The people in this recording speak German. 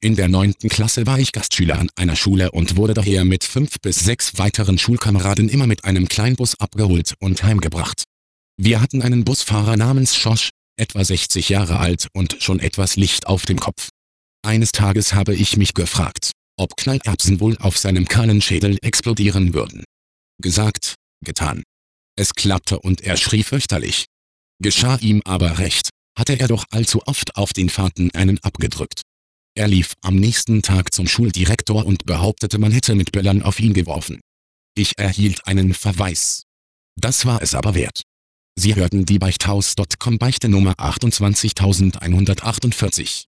In der 9. Klasse war ich Gastschüler an einer Schule und wurde daher mit 5 bis 6 weiteren Schulkameraden immer mit einem Kleinbus abgeholt und heimgebracht. Wir hatten einen Busfahrer namens Schorsch, etwa 60 Jahre alt und schon etwas Licht auf dem Kopf. Eines Tages habe ich mich gefragt, ob Knallerbsen wohl auf seinem kahlen Schädel explodieren würden. Gesagt, getan. Es klappte und er schrie fürchterlich. Geschah ihm aber recht, hatte er doch allzu oft auf den Fahrten einen abgedrückt. Er lief am nächsten Tag zum Schuldirektor und behauptete, man hätte mit Böllern auf ihn geworfen. Ich erhielt einen Verweis. Das war es aber wert. Sie hörten die Beichthaus.com Beichte Nummer 28148.